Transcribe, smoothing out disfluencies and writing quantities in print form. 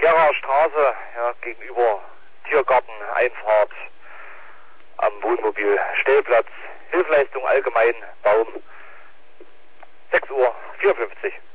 Geraer Straße, ja, gegenüber Tiergarten, Einfahrt am Wohnmobil, Stellplatz, Hilfeleistung allgemein, Baum, 6:54 Uhr.